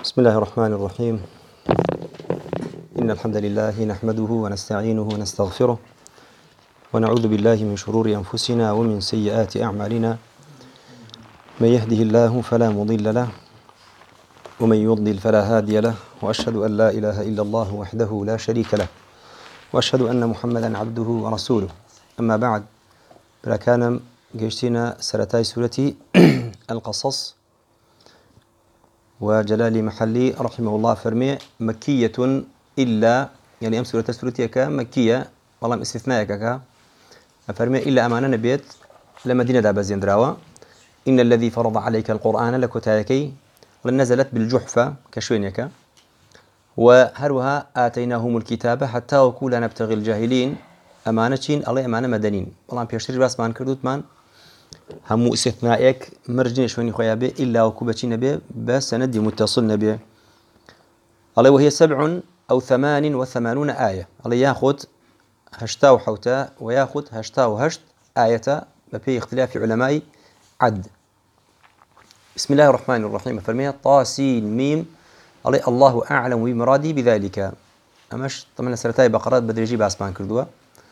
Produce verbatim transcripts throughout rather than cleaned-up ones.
بسم الله الرحمن الرحيم. إن الحمد لله نحمده ونستعينه ونستغفره ونعوذ بالله من شرور أنفسنا ومن سيئات أعمالنا. من يهده الله فلا مضل له ومن يضلل فلا هادي له، وأشهد أن لا إله إلا الله وحده لا شريك له، وأشهد أن محمدا عبده ورسوله. أما بعد، فكان جيشتنا سرتاي سورة القصص، وجلالي محلي رحمه الله فرمي مكية إلا، يعني أم سورة سورتك مكية والله استثنائك فرمي إلا أمانة نبيت لمدينة دابزين دراوة. إن الذي فرض عليك القرآن لكتايكي نزلت بالجحفة كشوينك، وهروها آتيناهم الكتاب حتى وكولا نبتغي الجاهلين. أمانتين الله أمانة مدنين والله بيشتري راس مان كردوت مان همو استثنائك مرجين شويني خويا به إلا وكوبتين نبي بس ندي متصل نبي الله. وهي سبع أو ثمان وثمانون آية. الله ياخذ هشتا وحوتا وياخذ هشتا وهشت آية بفي اختلاف علماء عد. بسم الله الرحمن الرحيم. فرمي طاسين ميم. الله الله أعلم بمرادي بذلك. أمش طبعا سرتاي بقرات بدرجي باسمان كردوها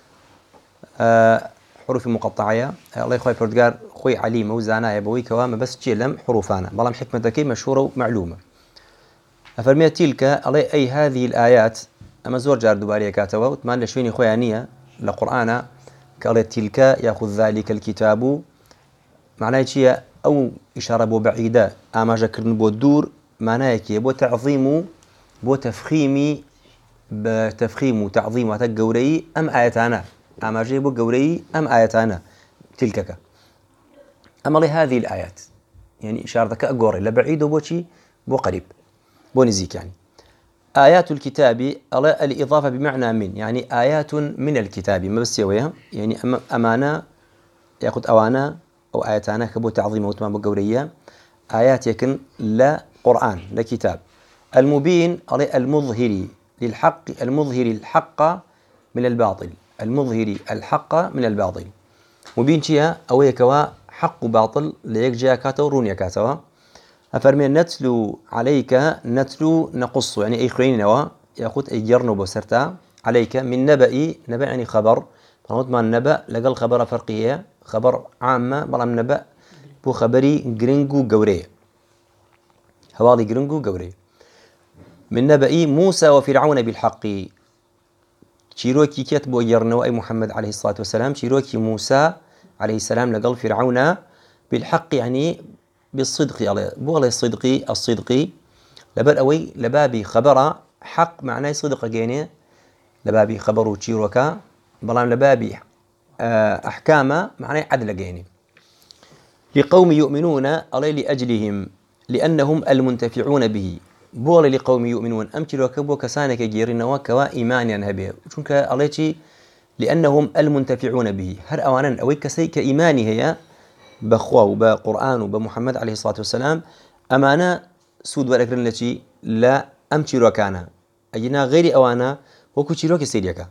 أه حروف مقطعية. الله يخوي فردقار خوي عليم وزانا يبوي كوام بس شيء لم حروفانا بلام حكمتك مشهورة ومعلومة. أفرمي تلك الله أي هذه الآيات أما زور جار دوبارية كاتوا وتمان لشويني خويانية لقرآن قال تلك يأخذ ذلك الكتاب معناه شيء أو إشارة بو بعيدة أما جكرن بو الدور معناه كي بو تعظيم بو تفخيمي بتفخيم وتعظيم وتجوري أم آياتنا أما جيبو جوري أم آياتنا تلكك. أما لهذه الآيات يعني إشارتك أجوري لبعيد وبوشي بو قريب بو نزيك. يعني آيات الكتاب الإضافة بمعنى من، يعني آيات من الكتاب ما بس يويها يعني أمانة يأخذ أوانا أو آياتنا كبو تعظيم وتمام بجورية. آيات يكن لا قرآن لا كتاب. المبين المظهر للحق، المظهر الحق من الباطل، المظهر الحق من الباطل. مبين شيء أو يكوا حق باطل ليك جاء كاتو رون يكاتوا. أفرمي نتلو عليك، نتلو نقص يعني أي خيرين نوا يأخذ أي جرن بسرتا عليك من نبأ. نبأ يعني خبر، فنوت ما النبأ لقى خبر فرقية خبر عامة بلام نبأ بو خبري جرينجو جوري هواضي جرينجو جوري. من نبأ موسى وفرعون بالحق. شيروكي كتبو يرنو أي محمد عليه الصلاة والسلام شيروكي موسى عليه السلام لقل فرعون بالحق يعني بالصدق. على بو على الصدقي الصدقي لبر أوي لبابي خبر حق معناه صدق جيني لبابي خبرو شيروكا بلام لبابي أحكام معناه عدل جيني. لقوم يؤمنون علي لأجلهم لأنهم المنتفعون به. بول لقوم يؤمنون أمتي لو كبو كسانك جيرنا وكوا إيمانيا هبيه شونك عليتي لأنهم المنتفعون به. هر أوانا أوي كسي كإيماني هي بخوا وبقرآن وبمحمد عليه الصلاة والسلام. أمانة سود والأكرن التي لا أمتي لو كان أجينا غير أوانا وكتي لو كسيريكا.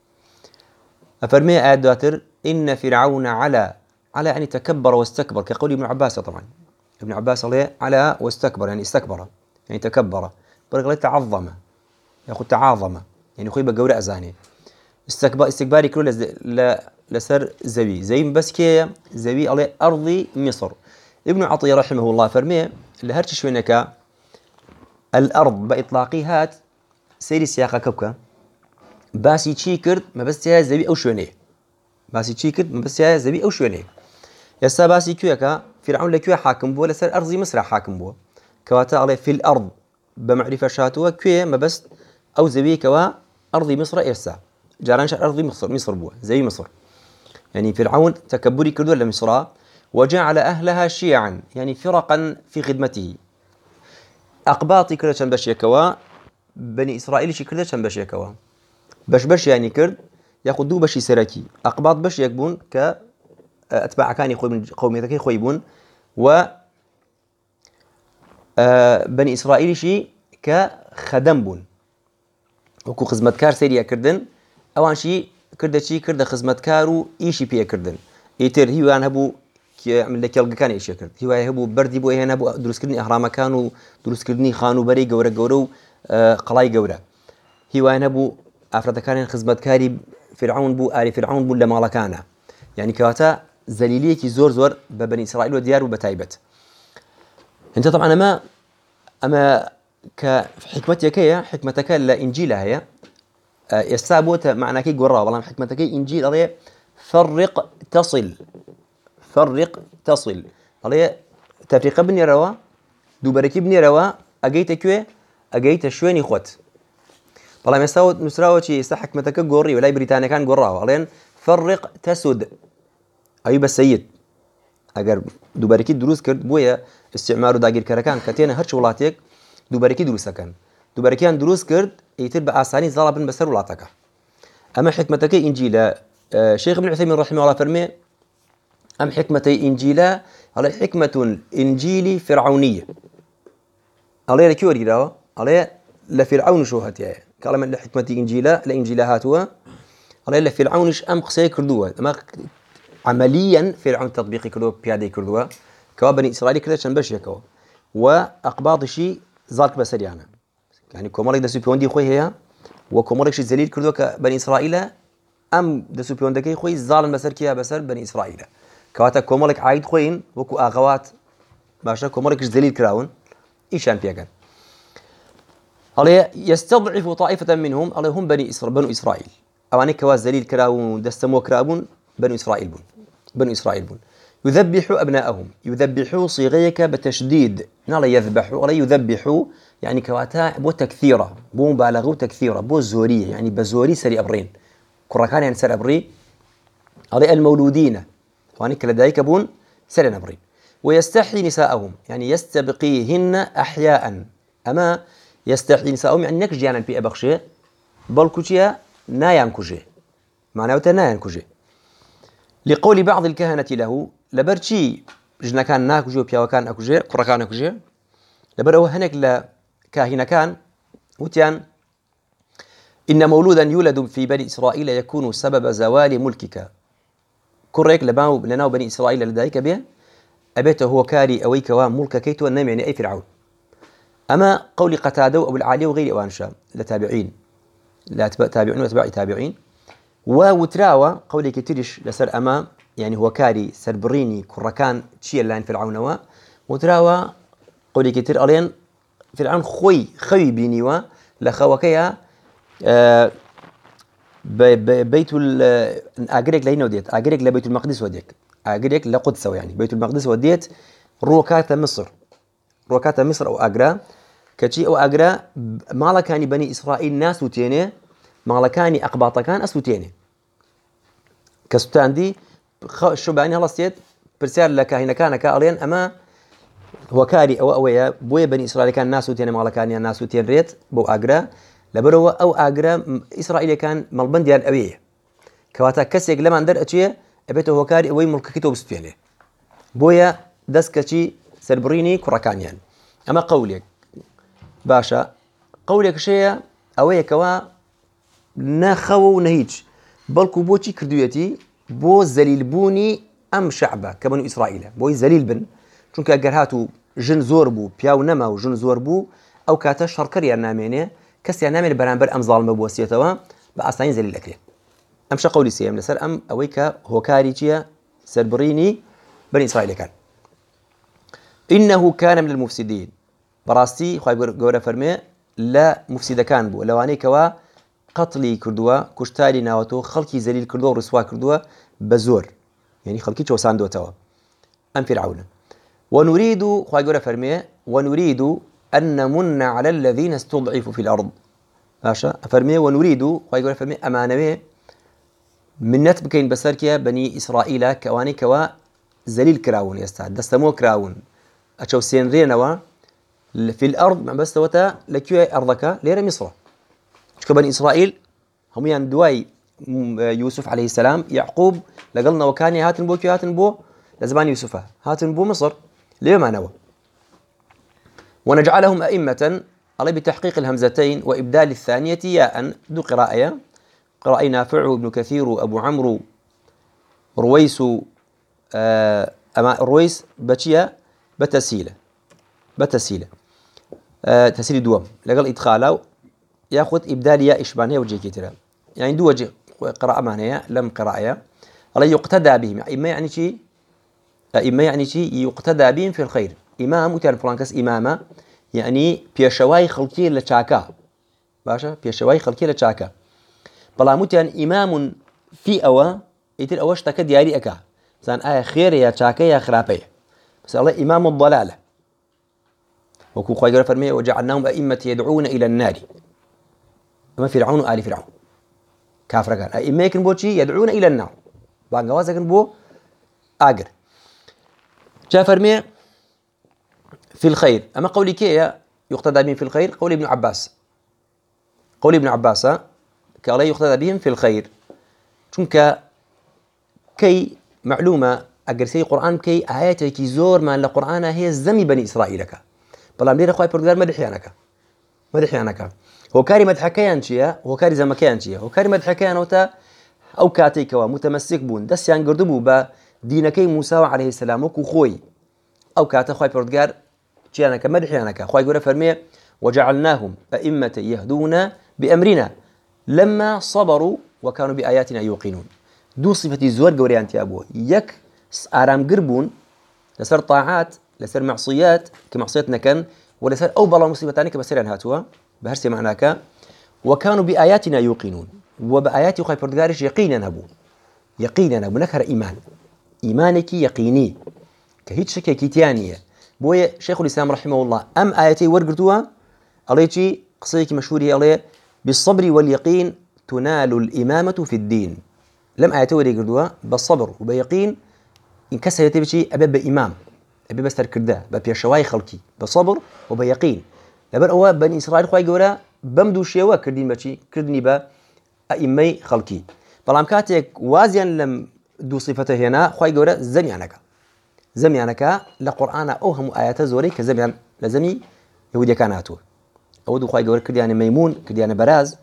أفرمي آيات دواتر إن فرعون على على يعني تكبر واستكبر كقول ابن عباس. طبعا ابن عباس عليه على واستكبر يعني استكبر يعني تكبر. برقله تعظم ياخذ تعاظم يعني خوي بقول أزاني. استكبار استكباري كله لا لسر زوي زي بس كي زوي على أرض مصر. ابن عطية رحمه الله فرمي لهرش شوينك الأرض بإطلاقها سيري سياقة كبكة باسي تشيكرد ما بس يا زوي أو شوينه باسي تشيكرد ما بس يا زوي أو شوينه. يسا باسي كيوكا فرعون لكيو حاكم بو لسر أرض مصر حاكم بو كواتا عليه في الأرض بمعرفة شاتوه كوي ما بس أو زوي كوا أرض مصر إرسا جارانش أرض مصر مصر بوا زي مصر. يعني فرعون تكبري كردو لمصر وجعل أهلها شيعا يعني فرقا في خدمته. أقباطي كردو كان بشي كوا بني إسرائيل شي كردو كان بشي كوا بش بش يعني كرد ياخدو بشي سركي أقباط بش يكبون كأتباع كان يخوي من قوميتك يخويبون و آه بني إسرائيل شيء كخدم بون وكو خدمتكار سيريا كردن أوان شيء كرده شيء كرده خدمتكارو إيشي بيه كردن. يتر هيو يعني هبو من لكيل كان إيش يكرد هو يهبو بردي بو هنا بو دروس كرني أهرام كانوا دروس كرني خانو بري جورا جورو قلاي جورا هو هنا بو أفراد كان خدمت كاري فرعون بو آل فرعون بو لما كان يعني كواتا زليلية كي زور زور ببني إسرائيل وديار وبتايبت أنت طبعا ما أما كحكمتك هي حكمتك الإنجيل هي يستعبوت معنى كي جورا والله حكمتك إنجيل عليه فرق تصل فرق تصل عليه تفريق بني روا دوبركي بني روا أجيت كوي أجيت شويني خوت والله مساوت نسراوة شيء حكمتك جوري ولا بريطانيا كان جورا علين فرق تسد أيوب السيد أجر دوبركي دروس كرد بويا استعمار داقير كركان كتينا هرش ولاتيك دوبركي دروس كان دوبركيان دروس كرد يتبع أساني ظلب بسر ولاتك أما حكمتك إنجيلا آه شيخ ابن عثيمين رحمه الله فرمي أم حكمتي إنجيلا على حكمة إنجيلي فرعونية عليه لكيوري راوا عليه لفرعون شو هاتيا كلام لحكمتي إنجيلا لإنجيلا هاتوا عليه لفرعونش أم قصي كردوه أما عمليا فرعون تطبيقي كردوه بيادي كردوه كوا بني إسرائيل كذا شنبش يكوا وأقباض شيء ذلك بسري يعني يعني كومارك ده سوبيوندي خوي هي وكومارك شيء زليل كردوه كبني إسرائيل أم ده سوبيوندي خوي ظالم بسر كيا بسر بني إسرائيل كواتا كومارك عايد خوين وكو أغوات باشا كومارك زليل كراون إيشان بيجان عليه يستضعف طائفة منهم عليه هم بني إسرائيل بنو إسرائيل أواني كوا زليل كراون دستمو كرابون بنو إسرائيل بون بنو إسرائيل بون يذبحوا أبناءهم يذبحوا صيغيك بتشديد نلا يذبحوا ولا يذبحوا يعني كواتا بو تكثيرة بو مبالغة تكثيرة بو زورية يعني بزوري سري أبرين كركان يعني سري أبري على المولودين وأني كلا دايك بون سري أبرين ويستحي نساءهم يعني يستبقيهن أحياء أما يستحي نساءهم يعني نكش جانا بي أبخشي بل كوشيا نايان كوشي معناه تنايان كوشي لقول بعض الكهنة له لبرشي جنا كان ناكوجي وبيا وكان أكوجي قركان أكوجي لبرو هناك لا كاهنة كان وتيان إن مولودا يولد في بني إسرائيل يكون سبب زوال ملكك كريك لباو لنا بني إسرائيل لديك به أبيته هو كاري أويك وملك كيتو النام يعني أي فرعون أما قول قتادة أبو العالي وغير أوانشا لتابعين لا تابعين وتبع تابعين ووتراوى قولي كتيرش لسر أما يعني هو كاري سربريني كركان تشي اللين فرعون وتراوى قولي كتير ألين فرعون خوي خوي بينيوا لخوكيا آه بيت الأجريك لهنا وديت أجريك لبيت المقدس وديك أجريك لقدس يعني بيت المقدس وديت روكات مصر روكات مصر أو أجرا كشي أو أجرا ما كان بني إسرائيل ناس وتينه ما كان أقباط كان أسوتينه كستان دي شو بعني هلا سيد برسال لك هنا كان كألين أما هو كاري أو أويا بوي بني إسرائيل كان ناس وتينه ما كان ناس وتين ريت بو أجرا لبرو أو أجرا إسرائيل كان ملبن ديال أبيه كواتا كسيك لما ندر أشياء أبيته هو كاري أوي ملك كتب ستينه بويا دسكتي سربريني كركان يعني أما قولك باشا قولك شيء أويا كوا نخو نهيج بلكو بوشي كردويتي بو زليل بوني أم شعبه كبنو إسرائيل بوي زليل بن چونك أجر هاتو جن زور بو بياو نما و جن زور بو أو كاتا شركريا نامينه كسيا نامين برانبر أم ظالم بوسيتوا بأساين زليل أكري أم شا قولي سيام لسر أم أويكا هو كاريجيا سربريني بني إسرائيل كان إنه كان من المفسدين براستي خواهي قورة فرمي لا مفسد كان بو لواني كوا قتلي كردوا كشتالي ناوتو خلقي زليل كردوا ورسوا كردوا بزور يعني خلقي شو ساندو توا أم فرعون ونريد خواهي قورة فرمي ونريد أن نمن على الذين استضعفوا في الأرض ماشا فرمي ونريد خواهي قورة فرمي أمانة منت بكين بسركيا بني إسرائيل كواني كوا زليل كراون يستعد دستمو كراون أشو سينرينوا في الأرض مع بس توتا لكيو أرضك ليرة مصر شكو بني إسرائيل هم يندواي يوسف عليه السلام يعقوب لقلنا وكاني هاتن بو كيو هاتن بو لزمان يوسف هاتن بو مصر ليه ما نوى ونجعلهم أئمة على بتحقيق الهمزتين وإبدال الثانية ياء ذو قراءة قراءة نافع ابن كثير أبو عمرو رويس آه أما الرويس بتشيا بتسيلة بتسيلة أه تسيل دوم لقال إدخاله يأخذ إبدال ياء إشبانية وجه كتير يعني دو وجه قراءة معنية لم قراءة الله يقتدى بهم إما يعني شيء إما يعني شيء يقتدى بهم في الخير إمام وتعرف فرانكس إمامة يعني بيشواي خلقي لشاكا باشا بيشواي خلقي لشاكا بلا متن إمام في أوا يتر أوش تكد ياري أكا زان آية خير يا شاكا يا خرابية بس الله إمام الضلالة وكو خير فرمية وجعلناهم أئمة يدعون إلى النار أما فرعون وآل فرعون كافر قال أئمة يكن بوشي يدعون إلى النار بعد جوازك بو آجر جاء فرمية في الخير أما قولي كي يقتدى بهم في الخير قول ابن عباس قول ابن عباس قال يقتدى بهم في الخير چونك كي معلومة أجرسي قرآن كي آيات كي زور ما القرآن هي زمي بني إسرائيل كا بلا مدير أخوي بردار مدحيانك مدحيانك هو كاري مدحكيان شيا هو كاري زمكيان شيا هو كاري مدحكيان وتا أو كاتيك ومتمسك بون دس يعني قردبو با دينكي موسى عليه السلام وكو خوي أو كات أخوي بردار شيانك مدحيانك أخوي يقول فرمية وجعلناهم أئمة يهدون بأمرنا لما صبروا وكانوا بآياتنا يوقنون دو صفة زور قوريان تيابو يك آرام قربون لسر طاعات لسر معصيات كمعصيتنا كان ولسر أو بلا مصيبتان كبسيران هاتوا بهرسي معناك وكانوا بآياتنا يوقنون وبآيات أخوي بردقارش يقينا أبو يقينا أبو نكهر إيمان إيمانك يقيني كهيت شكي كيتيانية بويا شيخ الإسلام رحمه الله أم آياتي ورقرتوها عليكي قصيك مشهوري عليه بالصبر واليقين تنال الإمامة في الدين لم آياتي ورقرتوها بالصبر وبيقين إن كسر يتبشي أبي بإمام أبي بستر كرده ببيشواي خلقي بالصبر وبيقين لبر أوا بني إسرائيل خواهي قولا بمدو شيوا كردين بشي كردني با أئمي خلقي بلام كاتك وازيا لم دو صفته هنا خواهي قولا زميانك زميانك لقرآن أوهم آيات زوري كزميان لزمي يهوديا كاناتو أودو خواهي قولا كرديان ميمون كرديان براز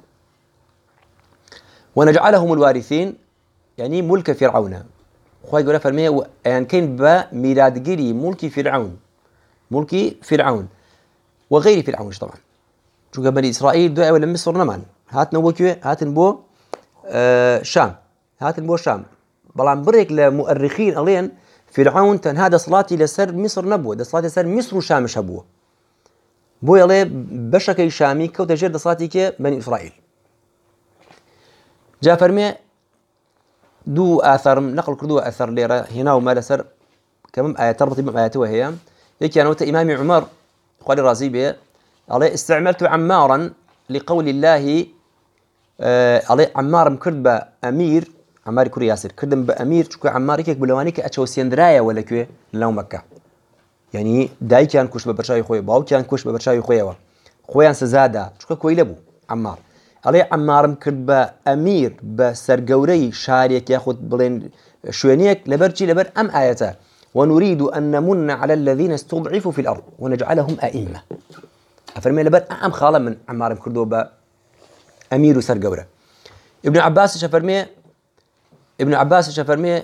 ونجعلهم الوارثين يعني ملك فرعون خواهي قولا فرميه يعني كين با ميلاد جيري ملك فرعون ملك فرعون وغير فرعون طبعا شو بني إسرائيل دعوا ولا مصر نمان هاتنا وكيو هاتن بو آه شام هاتن بو شام بلان بريك لمؤرخين ألين فرعون تن هذا صلاتي لسر مصر نبوه ده صلاتي لسر مصر وشام شبوه بو يلي بشكي شامي كوتا جير ده صلاتي كي بني إسرائيل جاء فرمي دو آثار نقل كردو آثار ليرة هنا وما لسر كمان آيات تربط بآياته وهي يكي أنا وتا إمامي عمر قال الرازي به عليه استعملت عمارا لقول الله آه عليه عمار مكرد بأمير عمار كوري ياسر كردم بأمير شكو عمار يكيك بلوانيك أتشو سيندرايا ولا كوي لو مكة يعني داي كان كوش ببرشاي خوي باو كان كوش ببرشاي خويا خويا سزادا شكو كوي لبو عمار عليه عمار مكرد بأمير بسرقوري شاريك ياخد بلين شوينيك لبرجي لبر أم آياته ونريد أن نمن على الذين استضعفوا في الأرض ونجعلهم أئمة أفرمي لبر أم خالة من عمار كردوبة أمير وسرقورة ابن عباس شفرمي ابن عباس شفرمي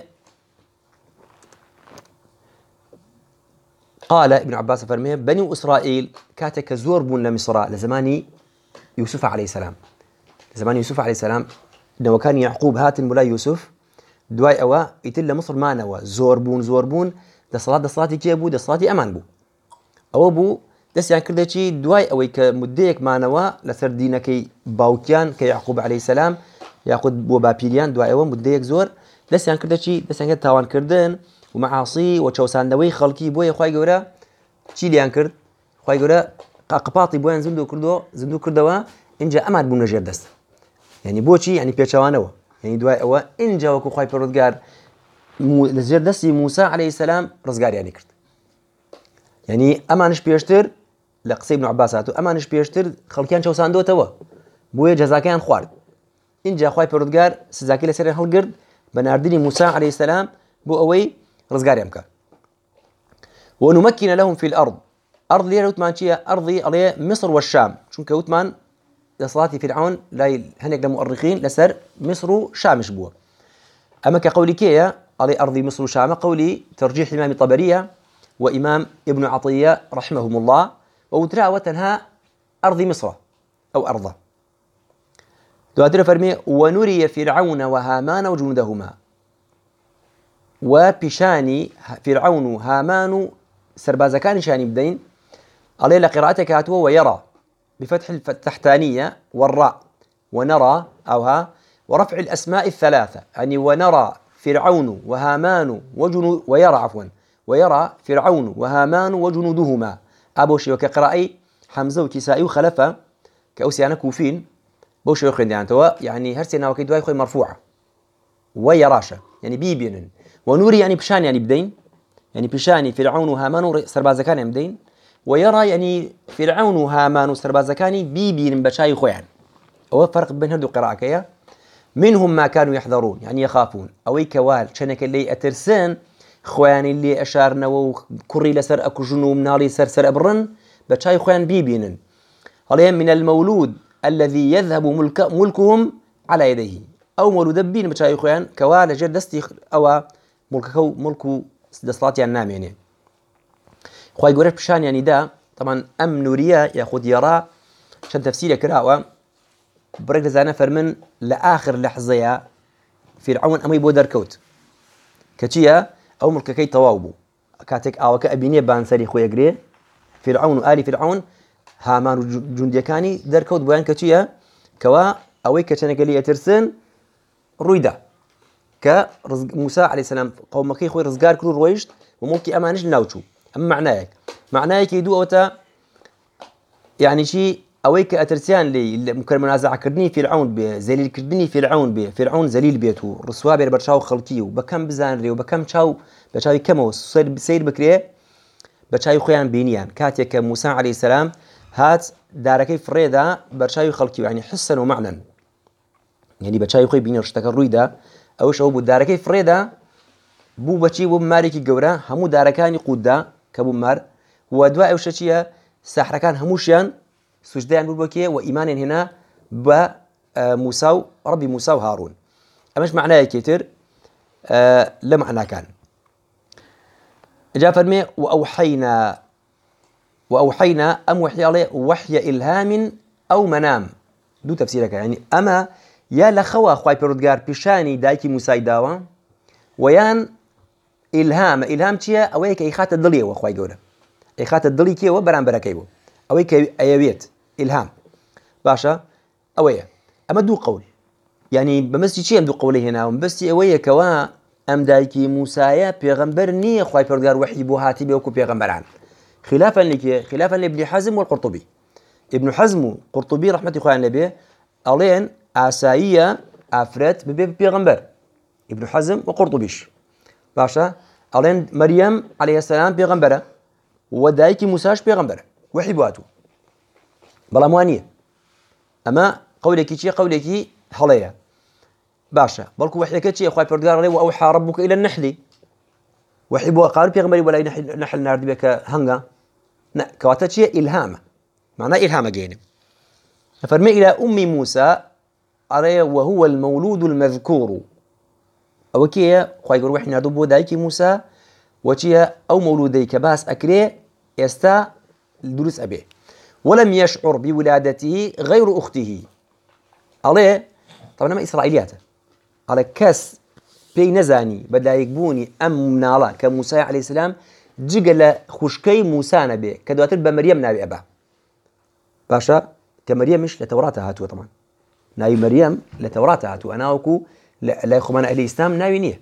قال ابن عباس فرمي بني إسرائيل كاتك زور بون لمصر لزماني يوسف عليه السلام لزمان يوسف عليه السلام إنه كان يعقوب هات مولا يوسف دواي أوا يتل مصر ما نوا زور بون زور بون ده صلاة ده صلاة كي أبو ده صلاة أمان بو أو أبو دس يعني كده شيء دواي أو كمديك ما نوا لسر دينك باوكيان كيعقوب عليه السلام ياخد بو بابيليان دواي أوا مديك زور دس يعني كده شيء دس يعني تاوان كردن ومعاصي وشوسان دوي خلقي بوي خواي جورا شيء ليان كرد خواي جورا قاقباطي بوين زندو كردو زندو كردوا إنجا أمان بو نجير دست يعني بوشي يعني بيتشوانوا يعني دواي أوا إنجا وكو خواي بردقار مو نجير دستي موسى عليه السلام رزقار يعني كرد يعني أمانش بيشتر لقصي ابن عباساتو أمانش بيشتر خلقيان شوسان دو توا بوي جزاكيان خوارد إنجا خواي بردقار سزاكي لسير هالقرد بنارديني موسى عليه السلام بو أوي رزقار يمكا ونمكن لهم في الأرض أرض ليه وثمان شيء أرضي عليه مصر والشام شون كوثمان لصلاة فرعون لا هنيك لمؤرخين لسر مصر وشام شبوه أما كقولي كيا على أرض مصر وشام، قولي ترجيح إمام طبرية وإمام ابن عطية رحمهم الله، ووترا وتنها أرض مصر أو أرضه. دواتر فرمي ونري فرعون وهامان وجنودهما، وبشاني فرعون هامان سرباز كان شاني بدين عليه لقراءتك هاتوا ويرى بفتح التحتانية والراء ونرى أوها ورفع الأسماء الثلاثة، يعني ونرى فرعون وهامان وجنود ويرى عفوا ويرى فرعون وهامان وجنودهما أبوشي وكقرائي حمزة وكسائي وخلفة كأوسيانا كوفين بوشي وخين يعني توا يعني هرسينا وكيدواي خوي مرفوعة ويراشة يعني بيبين ونوري يعني بشان يعني بدين يعني بشاني فرعون وهامان سربازكان يعني بدين ويرى يعني فرعون وهامان وسربازكاني بيبين بشاي خويان. هو فرق بين هذو قراءة منهم ما كانوا يحذرون يعني يخافون أو كوال شنك اللي أترسان خوان اللي أشارنا وكري لسر أكو جنو منالي سر سر أبرن بشاي خوان بيبين عليهم من المولود الذي يذهب ملك ملكهم على يديه أو مولود بين بشاي خوان كوال جر دستي أو ملكه ملكه دستاتي النام يعني خوي يقول بشان يعني دا طبعا أم نوريا ياخذ يرى عشان تفسير كراوة بركز زانا فرمن لآخر لحظة فرعون أمي بودر كوت كتيا أو ملك كي تواوبو كاتك أو كأبيني بانسري خويا جري فرعون وآل فرعون هامان جندي كاني در كوت بيان كتيا كوا أوي كتشنا قالي ترسن رويدا كرزق موسى عليه السلام قوم كي خوي رزقار كل رويشت وممكن أمانش ناوتشو أما معناك معناك يدو أوتا يعني شيء أويك أترسيان لي ممكن منازعة كردني فرعون بزليل كردني فرعون بفرعون زليل بيته رسوا بير برشاو خلقيه وبكم بزانري وبكم شاو بشاوي كمو سير سير بكريه بشاوي خيان بينيان كاتيك موسى عليه السلام هات داركي فريدا برشاوي خلقيه يعني حسن ومعنى يعني بشاوي خي بيني رشتك الرويدا أو شو بداركي فريدا بو بچي بو ماريكي جورا همو داركاني قودا كبو مار ودواء وشتيا سحر كان هموشيان سجدان بوبكيه وإيمان هنا بموسى ربي موسى وهارون. أمش معناه كتير أه لا معنى كان جاء فرمي وأوحينا وأوحينا أم وحي عليه وحي إلهام أو منام دو تفسيرك يعني أما يا لخوا خواي بردقار بشاني دايكي موسى داوا ويان إلهام إلهام تيا أويك إخات الدلية وخواي جوله إخات الدلية كي وبران بركيبو أويك أيويت إلهام باشا أويا أما دو قول يعني بمسي شيء دو قولي هنا ومبستي أويا كوا أم دايكي موسى بيغمبر ني خواي بردقار وحي بو هاتي بيوكو بيغمبران خلافا لك خلافا لابن حزم والقرطبي. ابن حزم قرطبي رحمة الله النبي ألين عسائية أفرت ببي بيغمبر ابن حزم وقرطبيش باشا ألين مريم عليه السلام بيغمبرة ودايكي موساش بيغمبرة وحي بواتو بلا موانية أما قولك شيء قولك حليا باشا بلكو وحيك شيء أخوي بردقار عليه وأوحى ربك إلى النحل وحي بوا قال بيغمبري ولا نحل نحل نارد بك هنغا نا كواتت شيء إلهام معناه إلهام جيني فرمي إلى أم موسى عليه وهو المولود المذكور أو كيه خوي يقول وحنا دبوا دايكي موسى وشيا أو مولودي كباس أكري يستا الدروس أبيه ولم يشعر بولادته غير أخته عليه طبعا ما إسرائيليات على كاس بي نزاني بدأ يكبوني أم نالا كموسى عليه السلام جيجل خشكي موسى نبي كدواتر بمريم نبي أبا باشا كمريم مش لتوراتها هاتوا طبعا ناوي مريم لتوراتها هاتوا أنا وكو لا يخمن أهل الإسلام ناوي نيه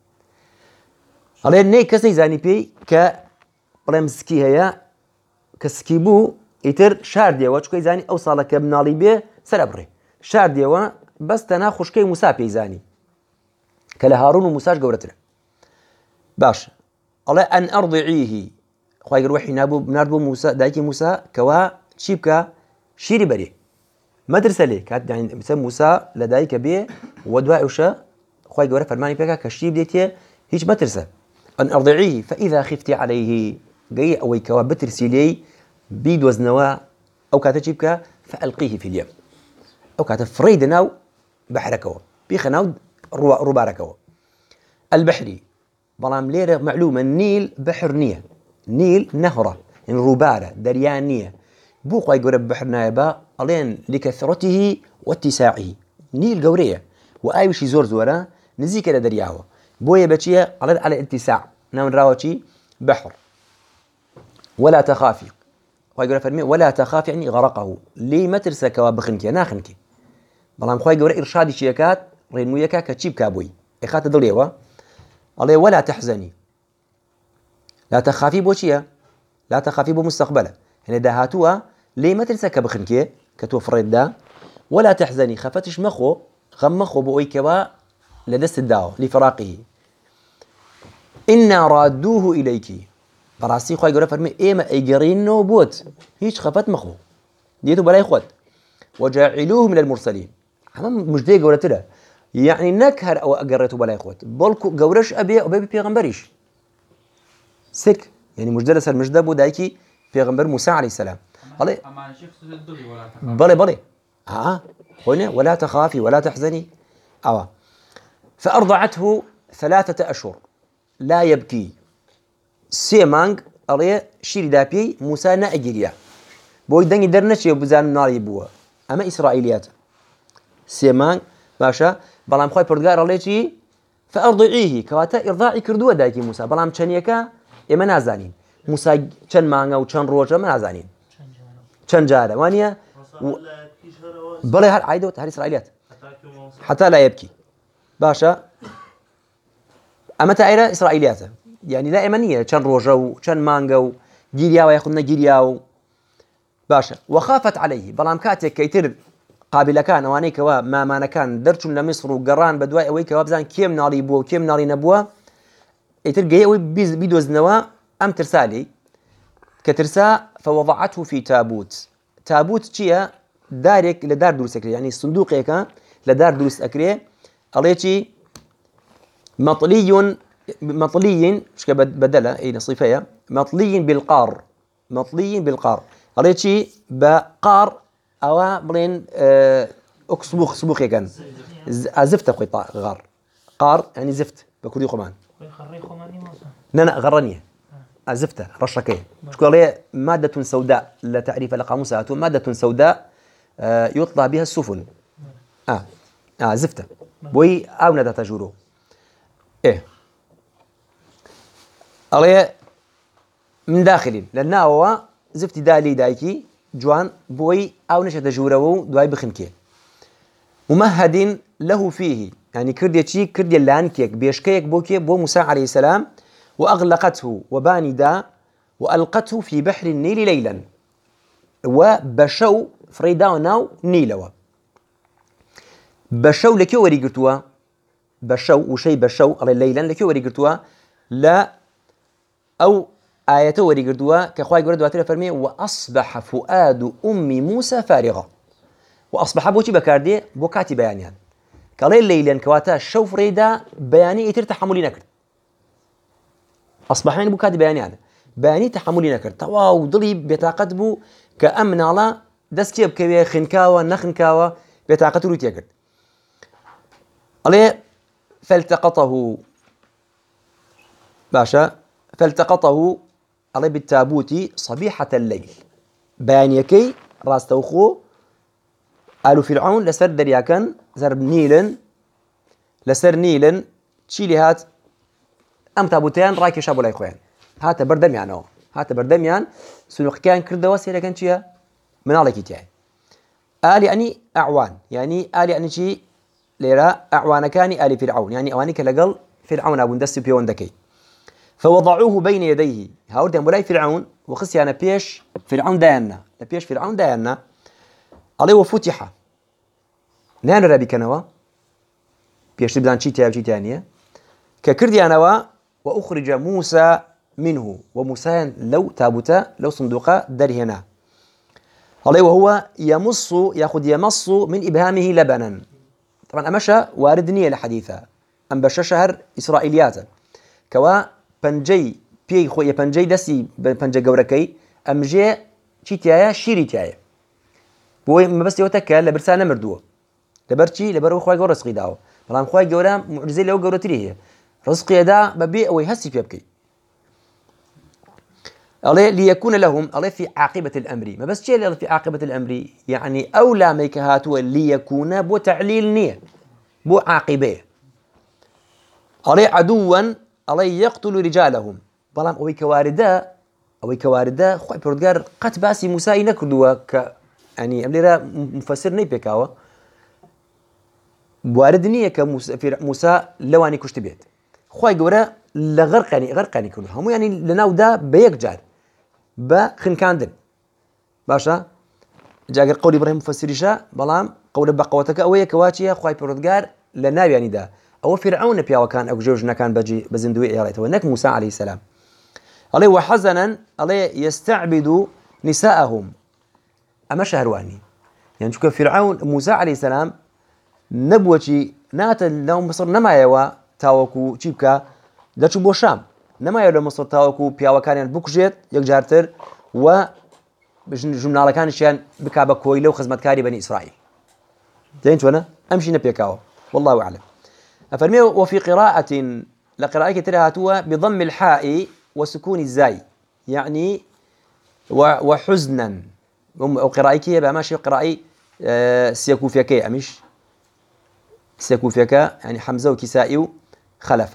عليه ني كسي زاني بي ك برمسكي هيا كسكيبو يتر شار ديوا شكي زاني أوصل كبنالي بيه سلبري شار ديوا بس تنا خشكي موسى بيزاني كلا هارون وموساش قورتنا باش الله أن أرضعيه خواهي روحي نابو بناربو موسى دايكي موسى كوا شيبكا شيري بري مدرسة ليه كانت يعني مثل موسى لدايك بيه ودواء وشا خواهي قورة فرماني بيكا كشيب ديتي هيش مدرسة أن أرضعيه فإذا خفتي عليه جاي أوي كوا بترسي لي بيد وزنوا أو كانت شيبكا فألقيه في اليم أو كانت فريدناو بحركوا بيخناو رباركوا البحري بلام ليرة معلومة النيل بحر نية نيل نهرة يعني روبارة دريان نية بو خواي قرب بحر نايبا ألين لكثرته واتساعه نيل قورية وآيوشي زور زورا نزيك إلى درياوة بويا بچية على على اتساع ناون راوتي بحر ولا تخافي خواي قرب فرمي ولا تخاف يعني غرقه لي ما ترسى كوابخنك ناخنك بلام خواي قرب إرشادي شيكات رينويكا كتشيب كابوي إخات دليوة الله ولا تحزني لا تخافي بوشيا لا تخافي بمستقبله هنا دهاتوا ليه ما تنسى كبخنكي كتوفرد دا ولا تحزني خفتش مخو غم مخو بوي كوا لدست الداو لفراقه إنا رادوه إليك براسي خوي يقول فرمي إيما إيجرينو بوت هيش خفت مخو ديتو بلا يخوت وجعلوه من المرسلين أما مش دي قولت له يعني نكهر أو أقريته بلا يخوت بولكو قورش أبي أبي بيغمبريش سك يعني مش درس المجد بو دايكي بيغمبر موسى عليه السلام بلي بلي بلي ها هنا ولا تخافي ولا تحزني أوا فأرضعته ثلاثة أشهر لا يبكي سيمانغ أريه شيري دابي موسى نأجريا بوي دني درنشي وبزان نار يبوا أما إسرائيليات سيمانغ باشا بلام خوي بردقار عليه فأرضعيه كواتا إرضاعي كردوه دايكي موسى بلام چنيكا إما نازانين موسى چن مانغا و چن روجا ما نازانين چن جارة وانيا و... بلي هر عايدوت هر إسرائيليات حتى لا يبكي باشا أما تايرة إسرائيليات يعني لا إيمانية چن روجا و چن مانغا و جيرياو ياخدنا جيرياو باشا وخافت عليه بلام كاتك كيتر قابل كان وانيك وا ما ما كان درتون لمصر وقران بدواي اويك وابزان كيم ناري بو كيم ناري نبوا يتلقى وي بيدوز نوا ام ترسالي كترسا فوضعته في تابوت تابوت تشيا دارك لدار دروس اكري يعني الصندوق هيك لدار دروس اكري عليتي مطلي مطلي مش بدلها اي صفيه مطلي بالقار مطلي بالقار عليتي بقار أو بلين أكسبوخ سبوخ كان زفت قطع غار قار يعني زفت بكل يقمان لا لا غرانية زفته رشكين تقول لي مادة سوداء لا تعريف لقاموسات مادة سوداء يطلع بها السفن آه آه زفته بوي أو ندى تجورو إيه عليه من داخل لأنه هو زفت دالي دايكي جوان بوي أو نشأ تجوره دواي بخنكي ممهد له فيه يعني كردي شيء كردي لانكيك بيشكيك بوكي بو موسى عليه السلام وأغلقته وباندا وألقته في بحر النيل ليلا وبشو فريدا وناو نيلوا بشو لكي وريقرتوا بشو وشي بشو على ليلا لكي وريقرتوا لا أو آياته وريقردوا كخواي قرد واتر فرمي وأصبح فؤاد أم موسى فارغة وأصبح بوتي بكاردي بوكاتي بيانيان قال ليلا كواتا شوف ريدا بياني يتر تحملي نكر أصبح يعني بوكاتي بيانيان بياني تحملي نكر تواو ضلي بيتاقد بو كأمن على دسكي بكوي خنكاوة نخنكاوة بيتاقد روتي يكر قال فالتقطه باشا فالتقطه على بالتابوت صبيحة الليل بيانيكي راس توخو قالوا فرعون لسر درياكن سر نيلن لسر نيلن تشيلي هات أم تابوتين راكي شابو لا يخوين هات بردم يعني هات بردم يعني سنوخ كان كردوا سيرا كان شيا من على كيتاي آل يعني أعوان يعني آل يعني شي ليرا أعوان كاني آل فرعون يعني أواني كالقل فرعون أبو ندس بيون دكي فوضعوه بين يديه هاوردن ولاي فرعون وخسيانا بيش فرعون دانا بيش فرعون دانا عليه وفتح نان ربي كنوا بيش تبدان شي تاع شي ثانيه ككردي انوا واخرج موسى منه وموسى لو تابوتا لو صندوقا در هنا عليه وهو يمص ياخذ يمص من ابهامه لبنا طبعا امشى واردني الحديثه ام بش شهر اسرائيليات كوا پنجي بي خو يا پنجي دسي پنجه گوركي امجي چيتيا شيريتيا بو ما بس يوتك لبرسانه مردوه لبرچي لبرو خوي گورس قيداو بلان خوي گورا معجزه لو گورتري هي رزقي دا ببيع ويهسي في أبكي الله ليكون لهم الله في عاقبة الأمر ما بس شيء في عاقبة الأمر يعني أولى ميكهاتوا ليكون بو تعليل نية بو عاقبة الله عدوا الله يقتل رجالهم بلام أوي كواردة أوي كواردة خوي بردقار قد باسي موسى نكردوا ك يعني أمليرا مفسر نيبكاوا واردنية كموسى موسى لواني كشت بيت خوي جورا لغرقني غرقني كلهم هم يعني لناو دا بيك جار بخن كاندن باشا جاء قول إبراهيم مفسريشا بلام قول بقوتك أوي كواتشيا خوي بردقار لناو يعني دا أو فرعون بيا وكان أو جوجنا كان بجي بزندوي يا ريت ونك موسى عليه السلام عليه وحزنا عليه يستعبد نساءهم أما شهرواني يعني شوف فرعون موسى عليه السلام نبوتي نات لو مصر نما يوا تاوكو تشيبكا داتشو بو شام نما يوا مصر تاوكو بيا وكان بوكجيت يكجارتر و جمنال كان شان بكابا كويلو خدمتكاري بني إسرائيل زين وانا أمشي نبيكاو والله أعلم أفرمي وفي قراءة لقراءة ترهاتوا بضم الحاء وسكون الزاي يعني وحزنا أو قراءة يبقى ماشي قراءة أه سيكوفيكي أمش سيكوفيكا يعني حمزة وكسائي خلفة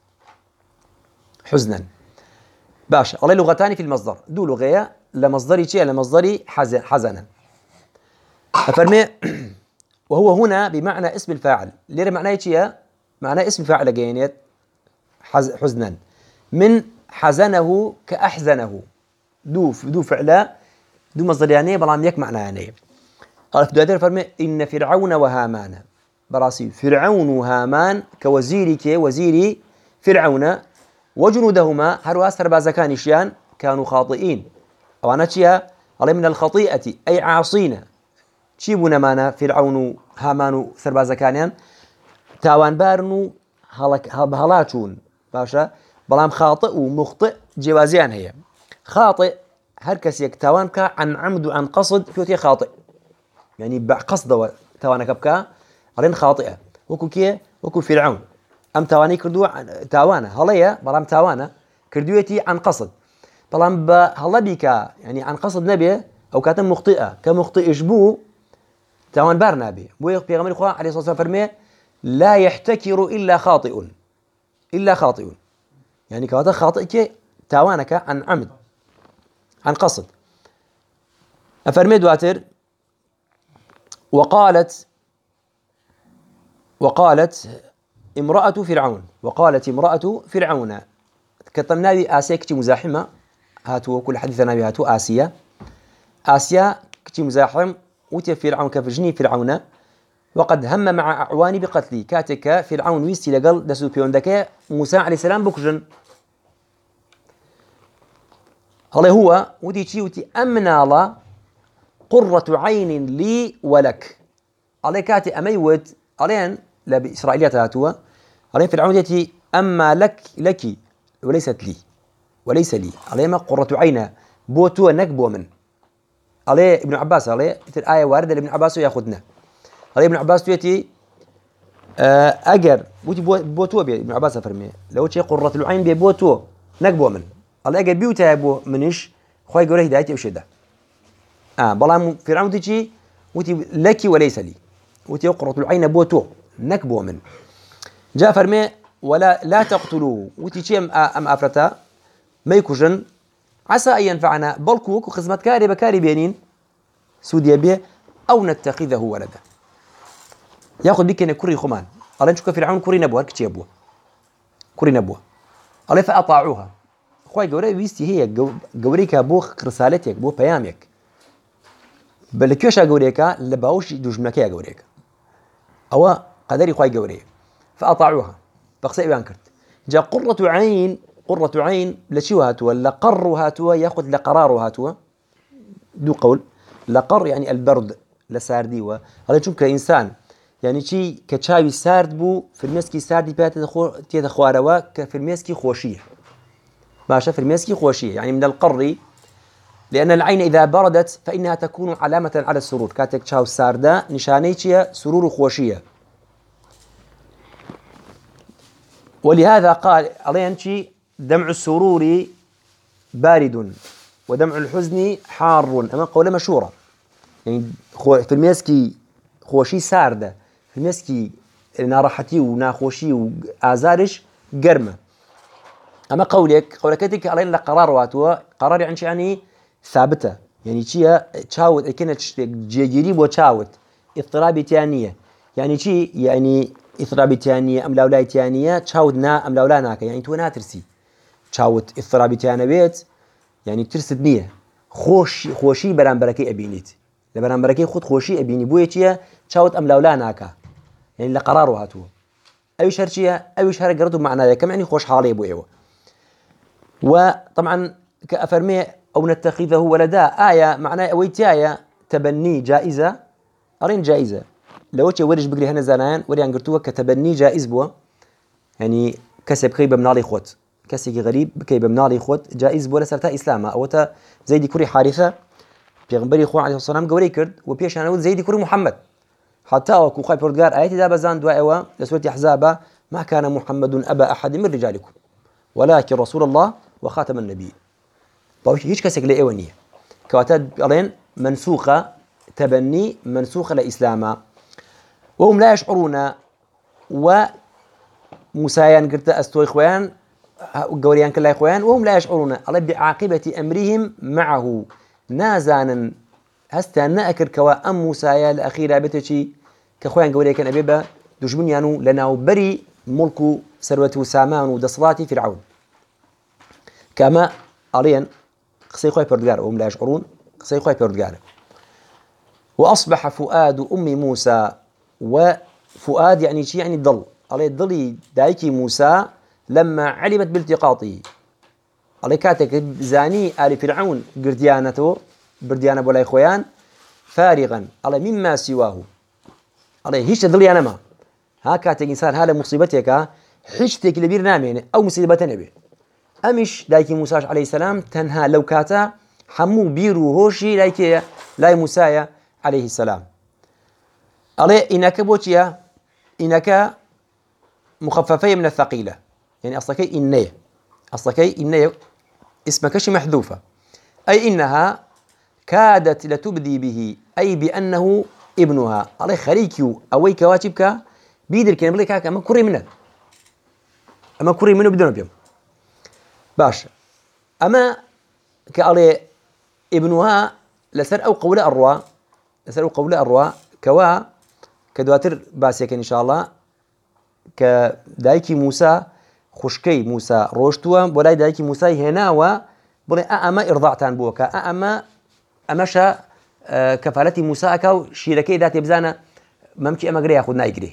حزنا باشا الله لغتان في المصدر دو لغية لمصدري شيء لمصدري حزن حزنا أفرمي وهو هنا بمعنى اسم الفاعل ليه معناه شيء معناه اسم فاعل جينيت حزنا من حزنه كأحزنه دو دو فعلا دو مصدر يعني بلام يك معنى يعني قال في دواتر فرمي إن فرعون وهامان براسي فرعون وهامان كوزيري كي وزيري فرعون وجنودهما هروا سربازكان شيان كانوا خاطئين أو أنا شيا على من الخطيئة أي عاصين شيبنا معنا فرعون هامان سربازكانيان تاوان بارنو هلك هلاتون باشا بلام خاطئ ومخطئ جوازيان هي خاطئ هركس يك تاوانك عن عمد وعن قصد فيوتي خاطئ يعني بقصد تاوانك بكا علين خاطئة وكو كيه وكو فرعون أم تاواني كردو تاوانا هليا بلام تاوانا كردويتي عن قصد بلام بهلا بيكا يعني عن قصد نبي أو كاتم مخطئة كمخطئ جبو تاوان بار نبي بو بيغمر إخوة عليه الصلاة والسلام فرمي لا يحتكر إلا خاطئ إلا خاطئ يعني كواتا خاطئ كي تاوانك عن عمد عن قصد أفرمي دواتر وقالت وقالت امرأة فرعون وقالت امرأة فرعون كتمنا بي آسيا كتي مزاحمة هاتو كل حديثنا بي هاتو آسيا آسيا كتي مزاحم وتي فرعون كفجني فرعون وقد هم مع أعواني بقتلي كاتك فرعون ويستي لقل دسو بيون دكا موسى عليه السلام بكجن الله هو ودي تشي وتي أمنا الله قرة عين لي ولك عليه كاتي أميود عليهن لا بإسرائيليات هاتوا عليه فرعون يتي أما لك لك وليست لي وليس لي عليه ما قرة عين بوتو نكبو من عليه ابن عباس عليه الآية واردة لابن عباس ويأخذنا عليه ابن عباس يتي أجر بوتي بوتو بي ابن عباس فرمي لو تشي قرة العين بي بوتو نكبو من الله أجر بيوتا يبو منش خوي جوره هدايتي وشدة آه بلام فرعون تجي وتي لك وليس لي وتي قرة العين بوتو نكبو من جاء فرمي ولا لا تقتلوه وتي شيء أم أفرتا ما يكوجن عسى أن ينفعنا بلكوك وخدمت كاري بكاري بينين سوديا بيه أو نتخذه ولدا ياخذ بك أن كوري خمان قال نشوف فرعون كوري نبوه كتي أبوه كوري نبوه قال فأطاعوها خوي جوري ويستي هي جوريكا بوخ رسالتك بو بيامك بل كيوشا جوريكا لباوش دوجمنكيا جوريكا أو قدري خوي جوري فأطاعوها بقصي بانكرت جاء قرة عين قرة عين لشيو هاتوا لقر هاتوا ياخذ لقرار هاتوا دو قول لقر يعني البرد لسارديوا هذا شوف كإنسان يعني شيء كشاوي سارد بو في المسكي ساردي بات تخو تيدخواروا كفي المسكي خوشية ما شاف المسكي خوشية يعني من القر لأن العين إذا بردت فإنها تكون علامة على السرور كاتك شاو ساردا نشانيتشيا سرور خوشية ولهذا قال عليه شيء دمع السرور بارد ودمع الحزن حار، أما قولة مشهورة يعني في المسكي خوشي ساردة، في المسكي ناراحتي وناخوشي وآزارش قرمة. أما قولك قولك عليه لا قرار واتوا قرار يعني يعني ثابتة، يعني شيء تشاوت كأنه جيجيري وتشاوت اضطرابي تانية، يعني شيء يعني اضطرابي تانية أم لاولاي تانية تشاوت نا أم لاولا ناك، يعني تو ناترسي تشاوت اضطرابي تانية بيت يعني ترسد نية خوش خوشي برانبركي أبينيت لبرانبركي خود خوشي أبيني بويتيا تشاوت أم لاولا ناك، يعني لا قرار واتوا أي شرشية أي شهر قرده معناه كم يعني خوش حالي بويوه. وطبعا كأفرمي أو نتخذه ولدا آية معناه أويتيايا تبني جائزة أرين جائزة لو تي ورج بقري هنا زنان وريان قرتوه كتبني جائز بوا، يعني كسب كيب بمنالي خوت كسي غريب كيب بمنالي خوت جائز بوا لسرتا إسلاما أو تا زيد كوري حارثة بيغمبري خو عليه الصلاة والسلام قوري كرد وبيش أنا زيد كوري محمد حتى أكو خاي بردقار آياتي دا بزان دوا إيوا لسورة أحزاب ما كان محمد أبا أحد من رجالكم ولكن رسول الله وخاتم النبي. طيب هيش كسك لإيوانية كواتاد قالين منسوخة تبني منسوخة لإسلاما وهم لا يشعرون ومسايان قرت أستوي إخوان قوريان كلا إخوان وهم لا يشعرون الله بعاقبة أمرهم معه نازانا هستانا أكر كوا أم مسايا الأخيرة بتشي كأخوان قوريان كان أبيبا دجمنيانو لنا بري ملك سروة سامان ودصلات فرعون كما أريان قصي خوي بردقار وهم لا يشعرون قصي خوي بردقار. وأصبح فؤاد أم موسى وفؤاد يعني شيء يعني الضل عليه ضلي دايكي موسى لما علمت بالتقاطه عليه كاتك زاني آل فرعون قرديانته برديانة بولا إخوان فارغا على مما سواه عليه هيش ضلي أنا ما ها كاتك إنسان هذا مصيبتك حشتك كبير نامين أو مصيبة نبي أمش دايكي موسى عليه السلام تنها لو كاتا حمو بيرو هوشي لايكي لاي موسى عليه السلام عليه إنك بوتيا إنك مخففية من الثقيلة يعني أصلك إنية أصلك إنية اسمك شي محذوفة أي إنها كادت لتبدي به أي بأنه ابنها عليه خريكيو أوي كواجبك بيدر كان بليك هكا أما كوري منه أما كوري منه بدون بيوم باش أما كالي ابنها لسر أو قول الروا لسر أو قول الروا كوا كدواتر باسيك إن شاء الله كدايكي موسى خشكي موسى روشتوا بولاي دايكي موسى هنا و بولاي أما إرضاعتان بوكا أما أمشى أه كفالتي موسى أكاو شيركي ذات يبزانا ممكن أما قري ياخذ نايقري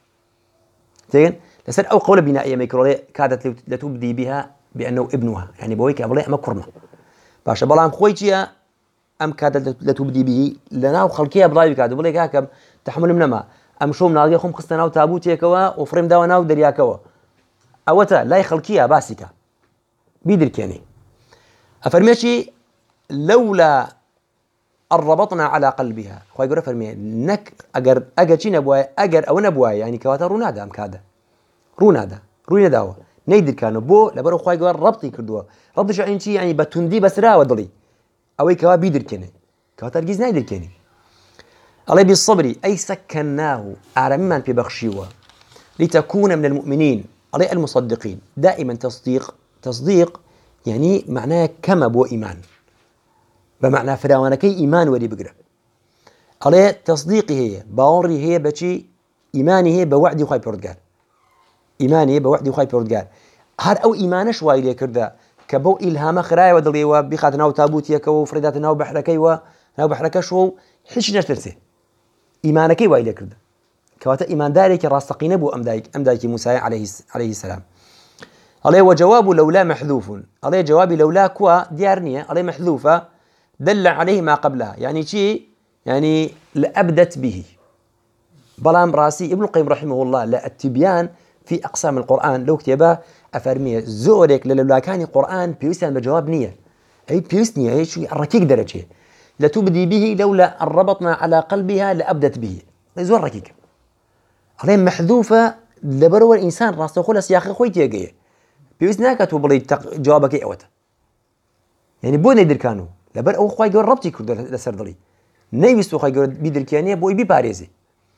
زين لسر أو قول بنائية ميكرولي كادت لتبدي بها بأنه ابنها يعني بويك أبلي أما كرمة باشا بلام خويتيا أم كادت لتبدي به لنا وخلقيها بضايب كادو بلي كاكم تحمل منما أم شوم ناقي خم خستنا وتابوتي كوا وفريم داونا ودريا كوا أوتا لا يخلقيها باسكا بيدر كياني أفرميشي لولا الربطنا على قلبها خوي يقول فرمي نك أجر أجر شين أبواي أجر أو نبواي يعني كواتا رونادا أم كادا رونادا روينا داوا نيدر كانوا بو لبرو خوي يقول ربطي كردوا ربط شو يعني شيء يعني بتندي بس را ودلي أوي كوا بيدر كيني كواتا رجيز نيدر كيني الله بالصبر أي سكناه على ممن في بخشيوه لتكون من المؤمنين على المصدقين دائما تصديق تصديق يعني معناه كما بو إيمان بمعنى فراوانكي إيمان ولي بقرأ على تصديقه هي باوري هي بشي إيمانه هي بوعد خاي بردقال إيمانه بوعد خاي بردقال هر أو إيمان شوي لي كردا كبو إلهام خرايا ودلي وبخاتنا وتابوتيك وفرداتنا وبحركي وناو بحركة شو حش نشترسه إيمانك وإلى كردا كواتا إيمان دارك راستقين بو أمدايك أمدايك موسى عليه عليه السلام عليه وجواب لولا محذوف عليه جوابي لولا كوا ديارنية عليه محذوفة دل عليه ما قبلها يعني شيء يعني لأبدت به بلام راسي ابن القيم رحمه الله لا التبيان في أقسام القرآن لو كتبه أفرمية زورك لولا كان قرآن بيوسن بجواب نية أي بيوسنية أي شيء ركيك درجة لتبدي به لولا أن ربطنا على قلبها لأبدت به زور ركيك عليه محذوفة لبرو الإنسان راسه خلص يا أخي خويت يجيه بيوزنا كتب بلي جوابك إيه أوته يعني بو ندير كانوا لبر أو خوي جور ربطي كرد لسر ضلي نيبستو خوي جور بيدر كيانية بوي بباريزي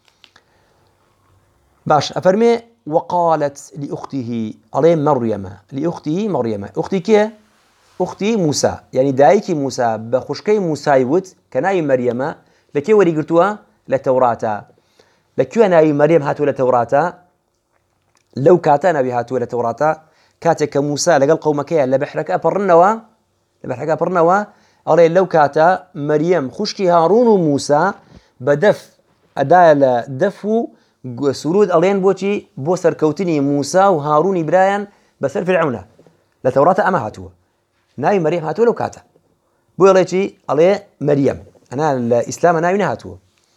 باش أفرمي وقالت لأخته عليه مريم لأخته مريم أختي كي أختي موسى يعني دايكي موسى بخشكي موسى يوت كناي مريم لكي وري قرتوها لتوراتا لكي أنا مريم هاتوا لتوراتا لو كاتنا بهاتوا لتوراتا كاتك موسى لقال قومك يا لبحرك أبرنوا لبحرك أبرنوا عليه لو كاتا مريم خشكي هارون وموسى بدف أداة دفو سرود ألين بوشي بوسر كوتني موسى وهارون إبراهيم بسر فرعون لتوراتا أما هاتوا ناي مريم هاتوا لو كاتا بو عليه عليه مريم أنا الإسلام ناي هاتوا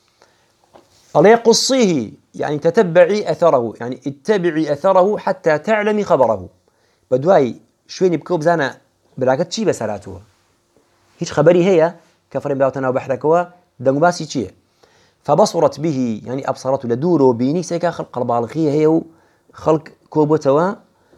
عليه قصيه يعني تتبعي أثره يعني اتبعي أثره حتى تعلمي خبره بدواي شويني بكوب زانا براكت شي بسراتوه هيش خبري هي كفرين باوتنا وبحركوا دنباسي شي فبصرت به يعني أبصرته لدوره بيني سيكا خلق البالغية هي خلق كوبوتوا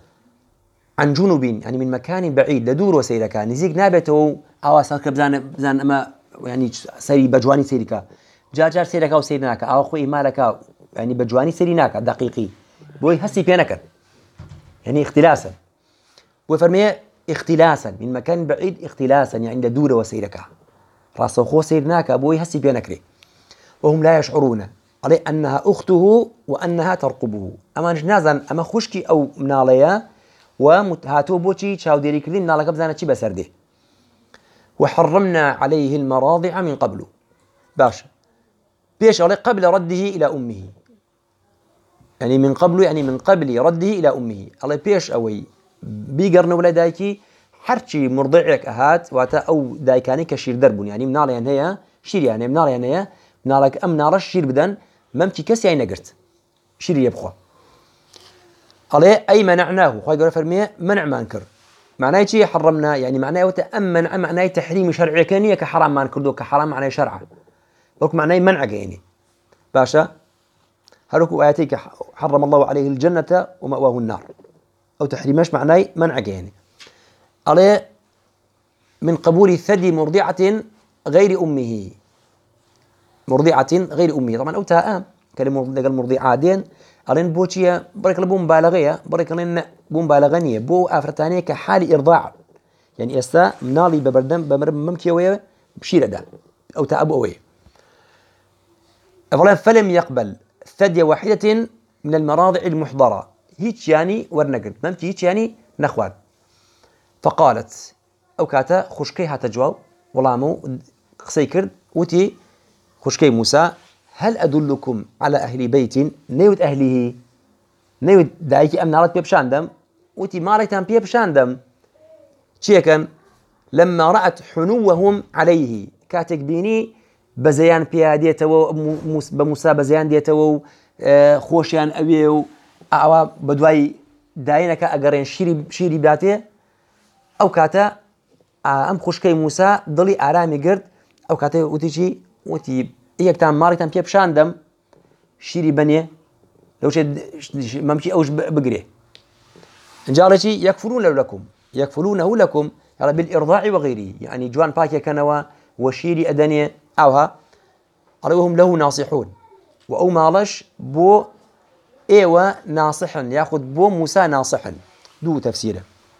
عن جنوب يعني من مكان بعيد لدوره سيركا نزيق نابته أو سالك بزان بزان أما يعني سيري بجواني سيركا جار جار سيركا وسيرناك أو أخوي مالك يعني بجواني سيرناك دقيقي بوي هسي بينك يعني اختلاسا وفرمي اختلاسا من مكان بعيد اختلاسا يعني عند دورة وسيرك راسه خو سيرناك أبوي هسي بينكري وهم لا يشعرون عليه أنها أخته وأنها ترقبه أما نجنازا أما خشكي أو مناليا وهاتو بوشي شاو ديري كلين منالك بزانا شي بسرده وحرمنا عليه المراضع من قبل باشا بيش عليه قبل رده إلى أمه يعني من قبل يعني من قبل رده إلى أمه عليه بيش أوي بيقرن ولا دايكي حرشي مرضعك أهات واتا أو دايكاني كشير دربون يعني منالي يعني هي شير يعني منالي يعني هي منالك أم نارش شير بدن ممتي كسي يعني نقرت شير يبخوا عليه أي منعناه خوي قول فرمية منع ما انكر معناه شيء حرمنا يعني معناه وتا أم منع معناه تحريم شرعي كانية كحرام ما نكردو كحرام معناه شرعا ولكن معناه منع يعني باشا هلوكو آياتيك حرم الله عليه الجنة ومأواه النار أو تحريمش معناه منع يعني عليه من قبول ثدي مرضعة غير أمه مرضعة غير أمه طبعا أو تاء كلمة قال مرضعادين ألين بوشيا بريك لبوم بالغية بريك لين بوم بالغنية بو أفرتانية كحال إرضاع يعني أستا منالي ببردم بمر ممكن ويا بشير ده أو تاء أبو ويا فلان فلم يقبل ثدية واحدة من المراضع المحضرة هيك يعني ورنقل ممتي هيك يعني نخوان فقالت أو كاتا خشكي هاتا جواب ولامو قسيكرد وتي خشكي موسى هل أدلكم على أهل بيت نيود أهله نيود دايكي أم نارت بيبشاندم وتي ماريتان بيبشاندم تشيكن لما رأت حنوهم عليه كاتك بيني بزيان بياديتو بموسى بزيان ديتو خوشيان أبيو أو بدواي داينك أجرين شيري شيري باتي أو كاتا أم خشكي موسى ضلي آرامي قرد أو كاتا وتيجي وتي إياك تام ماريتان بيبشاندم شيري بنيه لو شد ممشي أوش بقريه إنجالتي يكفلون لكم يكفلونه لكم يعني بالإرضاع وغيره يعني جوان باكي كانوا وشيري أدنية أوها عليهم له ناصحون وأو مالش بو إيوة ناصحا ياخذ بو موسى ناصحا دو تفسيره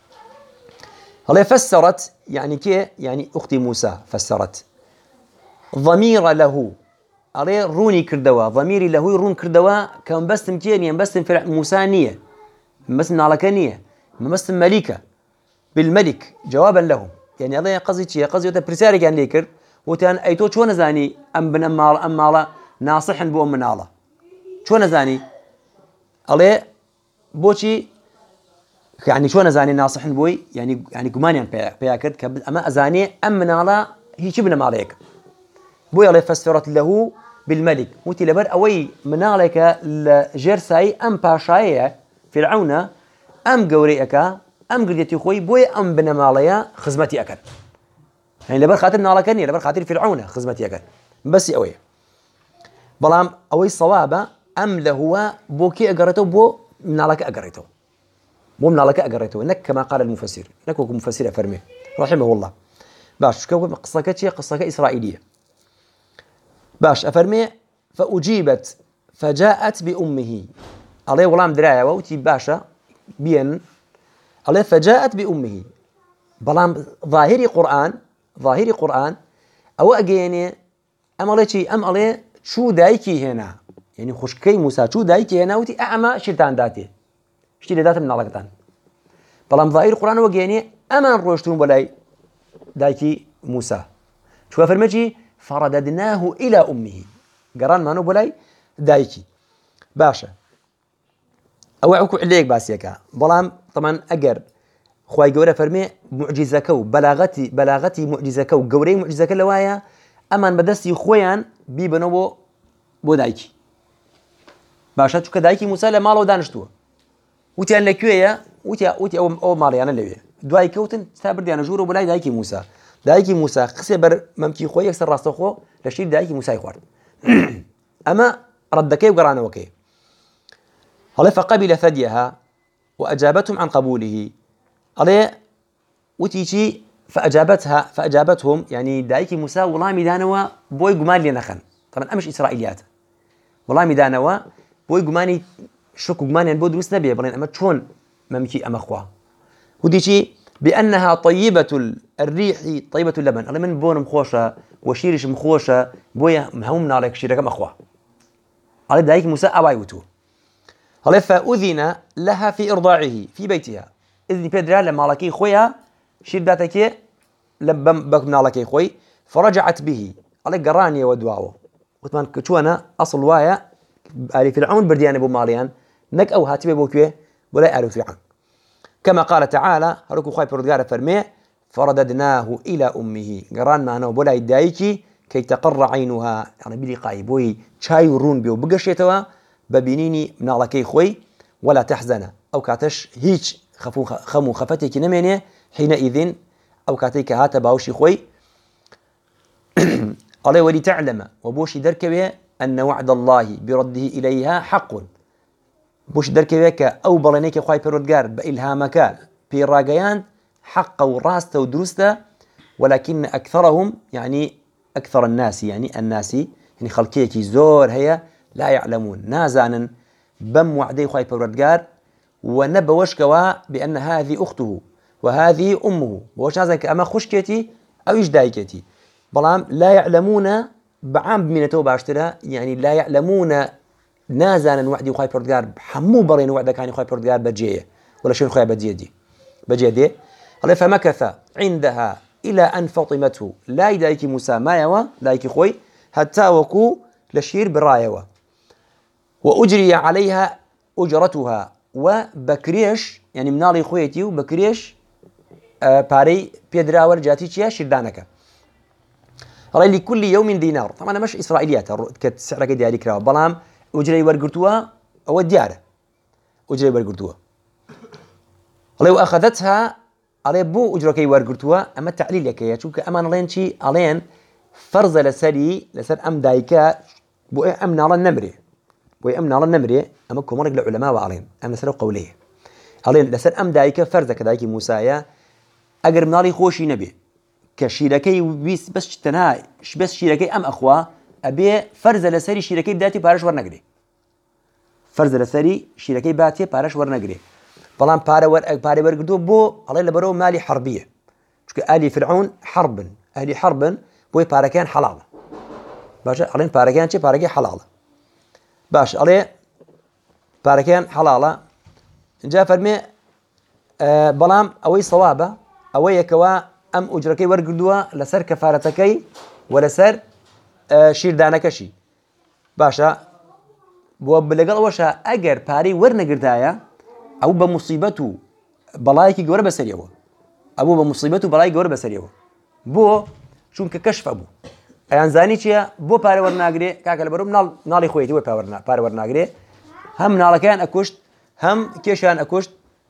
هلا فسرت يعني كي يعني أختي موسى فسرت ضمير له عليه روني كردوا ضميري له يرون كردوا كان بس مكين يعني بس في موسى نية بس على كنية بس ملكة بالملك جوابا لهم يعني هذا قصدي شيء قصدي وده برسالة كان ليكر وتان أيتو شو نزاني أم بن أم أم على ناصح بو من الله شو نزاني عليه بوشي يعني شو نزاني ناصح بوي يعني يعني جمانيا بياكد كب أما أزاني أم من الله هي شبنا مالك بوي عليه فسرت له بالملك وتي لبر أوي من عليك الجرساي أم باشاية فرعون أم جوريك أم قديتي خوي بوي أم بن ماليا خدمتي أكل يعني لبر خاطر نالكني لبر خاطر فرعون خدمتي أكل بس أوي بلام أوي صوابة أم لهو بوكي أجرته بو من على كأجرته بو من على كأجرته نك كما قال المفسر نكو مفسر فرمي رحمه الله باش كو قصة كتشي قصة إسرائيلية باش أفرمي فأجيبت فجاءت بأمه عليه والله مدرايا ووتي باشا بين عليه فجاءت بأمه بلام ظاهري قرآن ظاهري قرآن أو أجيني أم عليه شيء أم عليه شو دايكي هنا يعني خشكي موسى شو دايكي هنا وتي أعمى شيطان داتي شتي دات من علاقتان بلام ظاهري القرآن وأجيني أمان روشتون بلاي دايكي موسى شو فرمجي فرددناه إلى أمه قران ما نبلاي دايكي باشا أو عكو عليك باسيكا بلام طبعا أجر خواي جورا فرمي معجزكو بلاغتي بلاغتي معجزكو جوري معجزك لوايا أمان بدستي خويان بيبنو بو دايكي باشا شو كدايكي موسى لما لو دانشتوه وتي أن لكويا وتي وتي أو أو ماريانا لويه دواي كوتن تابر ديانا جورو بلاي دايكي موسى دايكي موسى قصي بر ممكي خويا يكسر راسه خو لشيل دايكي موسى يخوار أما ردكي وقرانا وكي هلا فقبل ثديها وأجابتهم عن قبوله عليه وتيجي فأجابتها فأجابتهم يعني دايكي موسى والله ميدانوا بوي جمال لنخن طبعا أمش إسرائيليات والله ميدانوا بوي جماني شكو جماني بود دروس نبيه بلين أما شون ممكي أما أخوه وديجي بأنها طيبة الريح طيبة اللبن الله من بون مخوشة وشيرش مخوشة بويا مهم عليك شيرك أخوه على دايكي موسى أبايوتو هلا فأذن لها في إرضاعه في بيتها إذن بيدرا لما لكي خويا شير داتك لبم بكم على خوي فرجعت به على قرانية ودواوه وطبعا كتوانا أصل وايا آل فرعون برديان أبو ماليان نك أو هاتبه بوكيه ولا آل فرعون كما قال تعالى هلوكو خواي بردقار فرمي فرددناه إلى أمه قران معنا وبولا يدايكي كي تقر عينها يعني بلقاي بوي شاي ورون بيو بقشيتوا ببينيني من على كي خوي ولا تحزن أو كاتش هيج خفو خمو خفتك نمينه حينئذ أو كاتيك هات باوشي خوي عليه ولي تعلم وبوشي دركبه أن وعد الله برده إليها حق بوش دركبه أو بلنيك خواي بردقار بإلهامك في راقيان حق وراسته ودرسته ولكن أكثرهم يعني أكثر الناس يعني الناس يعني خلقيك زور هي لا يعلمون نازانا بم وعدي خواي بردقار ونبوشكوا بأن هذه أخته وهذه أمه وش هذا أما خشكتي أو إجدايكتي بلام لا يعلمون بعام بمينته باشترا يعني لا يعلمون نازانا وعدي خواي بردقار حمو برين وعدك عن خواي بردقار بجيه ولا شيء خواي بجيدي بجيدي الله فمكث عندها إلى أن فطمته لا يدايك موسى ما يوا دايك خوي حتى وكو لشير برايوا وأجري عليها أجرتها وبكريش يعني منالي خويتي وبكريش آه باري بيدراور جاتي تشيا شردانك رأي لكل يوم دينار طبعا مش إسرائيليات كسعر قد يالي كراو بلام أجري ورقرتوا أو الديارة أجري ورقرتوا الله وأخذتها على بو أجركي ورقرتوا أما التعليل يكيا شوك أمان لين شي علين فرز لسري لسر أم دايكا بو أمن على النمري بو أمن على النمري أما كمرق العلماء وعلين أم سروا قوليه علين لسر أم دايكا فرز كدايكي موسايا أجر منالي خوشي نبي كشيركي بس بس تنها بس شيركي أم أخوة أبي فرز لسري شيركي بداتي بارش ورنقري فرز لسري شيركي باتي بارش ورنقري فلان بارا ور بارا ورقدو بو الله لبرو مالي حربية شو آلي فرعون حرب أهلي حرب بوي بارا كان حلال باش علين بارا كان شيء بارا كان حلال باش عليه بارا كان حلالة جاء فرمي أه بلام أوي صوابة أوي كوا أم أجركي ورقدوا لسر كفارتكي ولا سر أه شير دانكشي باشا بو بلقل وشا أجر باري ورنقردايا أو بمصيبته بلايك جور بسريوه أبو بمصيبته بلايك جور بسريوه بو شون ككشف أبو أيان زاني شيء بو باري ورناقري كأكل بروم نال نالي خويتي وبا ورنا باري ورناقري هم نالكان أكشت هم كيشان أكشت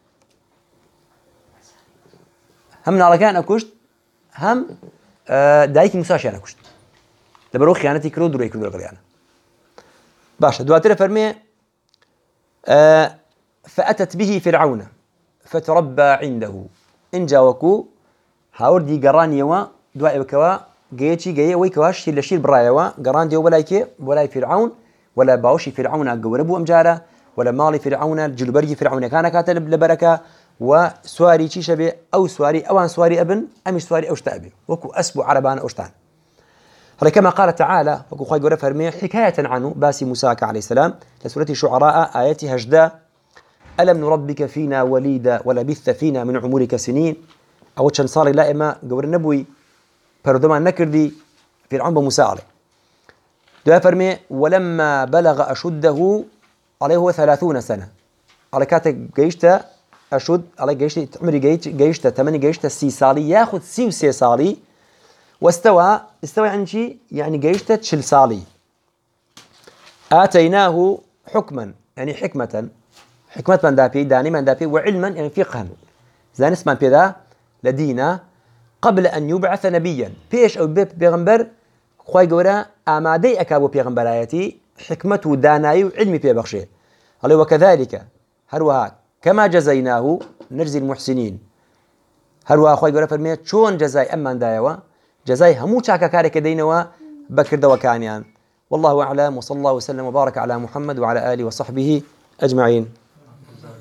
هم نالكان أكشت هم دايك مساشان أكشت لبرو خيانتي كرو دري كرو الغريانة باشا دواتر فرمي آه فأتت به فرعون فتربى عنده إن جاوكو هاوردي قرانيوا دواء بكوا جيتشي جاي ويكواش شيل شيل برايوا قران ديو ولا كي ولا فرعون ولا باوشي فرعون جوربو أمجارة ولا مالي فرعون الجلبرجي فرعون كان كاتب لبركة وسواري شي شبه أو سواري أوان سواري ابن أم سواري أوش تأبي وكو أسبو عربان أوشتان هذا كما قال تعالى وكو خاي جورب فرمي حكاية عنه باسي موسى عليه السلام لسورة الشعراء آيات هجدا ألم نربك فينا وليدا ولبث فينا من عمرك سنين أو كان صار لائما جور النبوي فردما نكردي فرعون بموسى عليه دعا فرمي ولما بلغ أشده عليه هو ثلاثون سنة على كاتك جيشته أشد على جيشته عمري جيش جيشته ثمانية جيشته سي صالي ياخذ سي وسي صالي واستوى استوى عن شيء يعني جيشته تشل صالي آتيناه حكما يعني حكمة حكمة من دابي داني من دابي وعلما يعني فقها زين اسمه بذا لدينا قبل أن يبعث نبيا بيش أو بيب بيغمبر خواي قورا آمادي أكابو بيغمبراياتي حكمة وداناي وعلمي بيبخشي قال وكذلك هروها كما جزيناه نجزي المحسنين هروها خواي قورا فرميت شون جزاي أمان دايوا جزاي همو شاكا كارك دينوا بكر دوكانيان والله أعلم وصلى الله وسلم وبارك على محمد وعلى آله وصحبه أجمعين.